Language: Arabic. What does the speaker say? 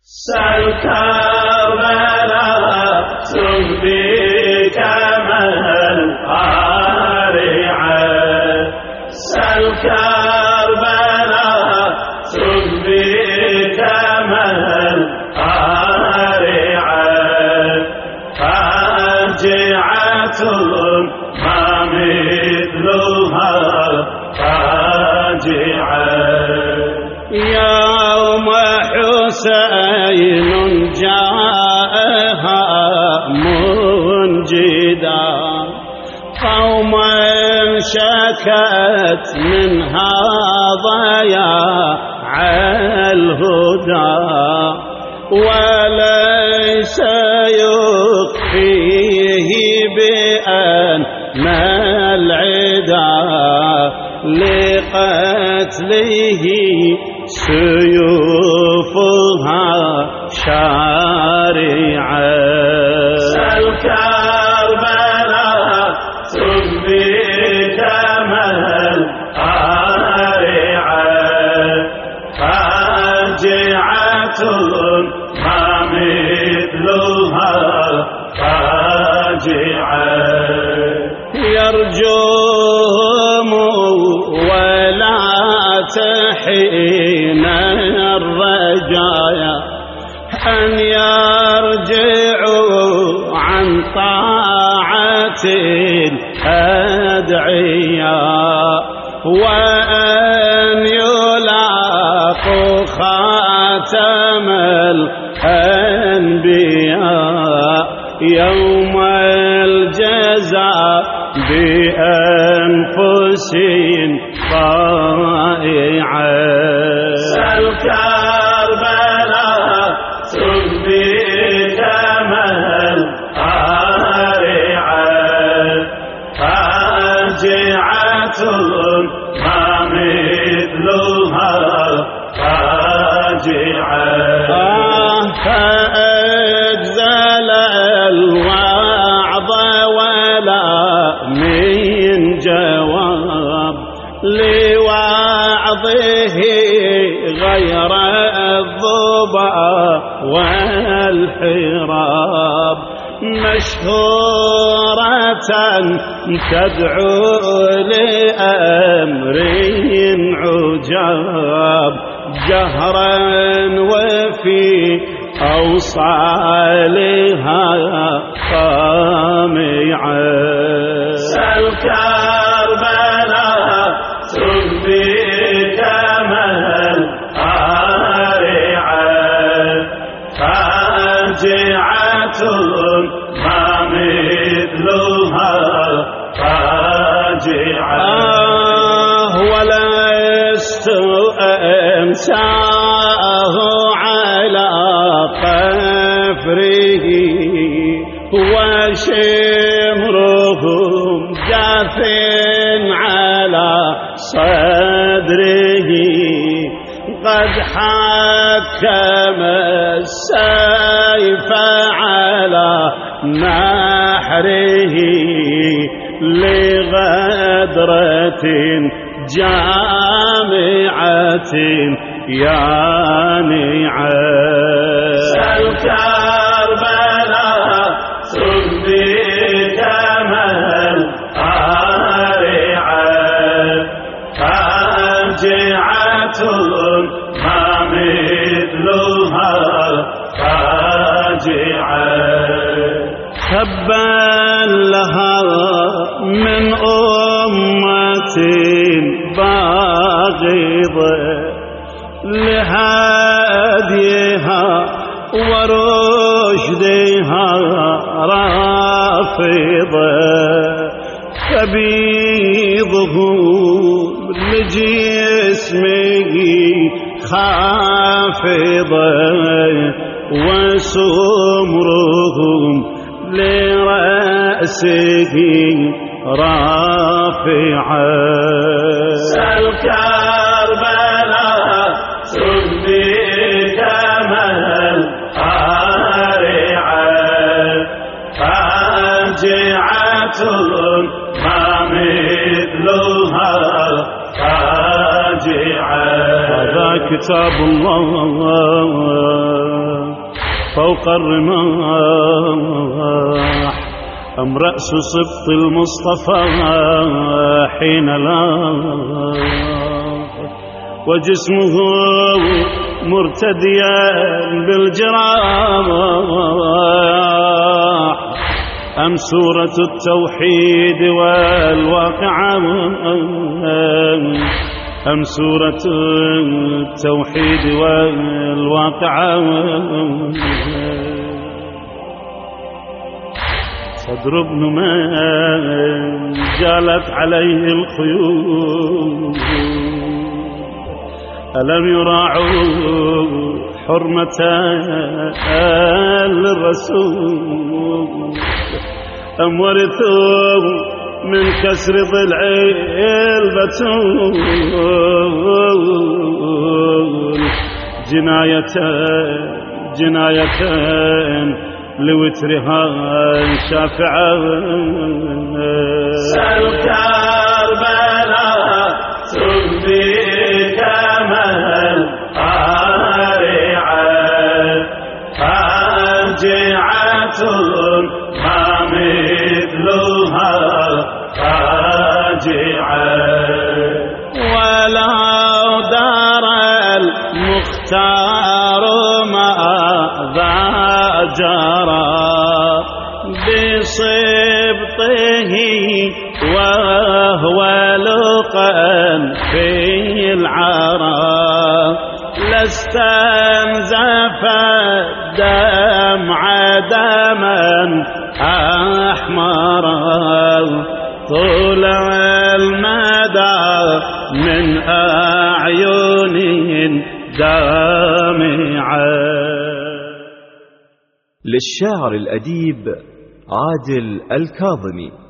سل كربلاء تنبيك من قارعة، سل كربلاء تنبيك من قارعة، فاجعة ما مثلها فاجعة. يوم حسين جاءها منجدا، قوما شكت منها ضياع الهدى، وليس يخفيه بأن العدا لقتله سيوفها شارعة. سل كربلاء تنبيك من قارعة، فاجعة ما مثلها فاجعة. يرجوهم ولا تحين الرجايا أن يرجعوا عن طاعة الأدعياء، وأن يلاقوا خاتم الأنبياء يوم الجزاء بأنفس طائعة. سل كربلاء تنبيك من قارعة، فاجعة ما مثلها فاجعة. فأجزل الوعظ ولا من جواب لوعظه غير الضبا والحراب، مشهورة تدعو لأمر عجاب، جهرا وفي أوصالها طامعة. سل كربلاء تنبيك من قارعة، فاجعة ما مثلها فاجعة. ولست أنساه على قفره، وشمرهم جاث على صدره، قد حكم السيف على نحره لغدرة جامعة يانعة. سل كربلاء تنبيك من قارعة، فاجعة ما مثلها فاجعة. تبا لها من أمة باغضة لهديها ورشدها رافضة، تبيضهم لجسمه خافضة، وسمرهم لرأسه رافعة. سل كربلاء تنبيك من قارعة، فاجعة ما مثلها فاجعة. هذا كتاب الله فوق الرماح، أم رأس سبط المصطفى حين لاح، وجسمه مرتديا بالجراح، أم سورة التوحيد والواقعة، أم سورة التوحيد والواقعة. صدر ابن من جالت عليه الخيول، ألم يراعوا حرمة للرسول، أم ورثوا من كسر ضلع البتول جناية لوترها شافعة. سل كربلاء تبدي كمل قارعة، فاجعة ما مثلها فاجعة، ولو دار المختار ماذا جرى بصبطه وهو لقا في العرى، لاستنزف الدمع دما أحمرا طول المدى من أعين دامعة. للشاعر الأديب عادل الكاظمي.